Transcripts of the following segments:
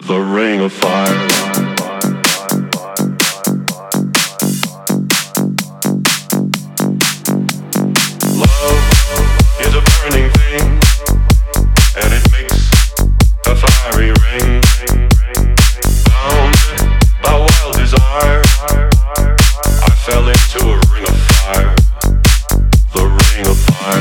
The ring of fire. Love is a burning thing, and it makes a fiery ring. Bound by wild desire, I fell into a ring of fire. The ring of fire.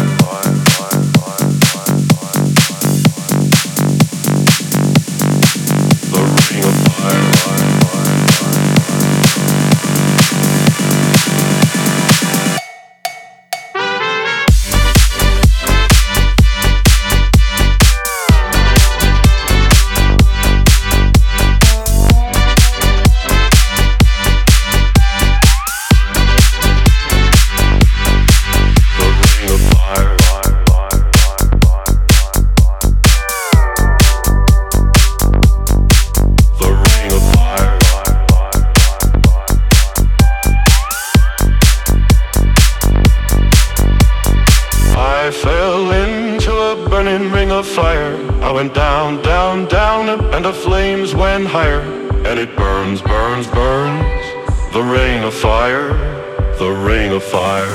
I fell into a burning ring of fire. I went down, down, down, and the flames went higher. And it burns, burns, burns. The ring of fire, the ring of fire.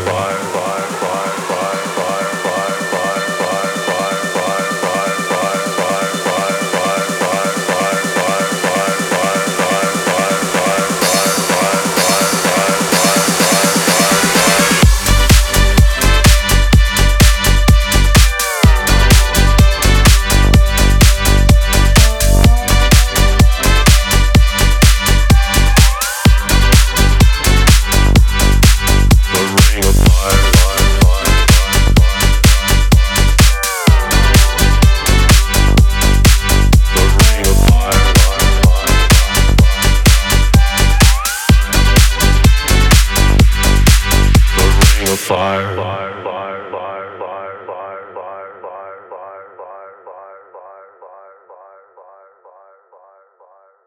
Fire.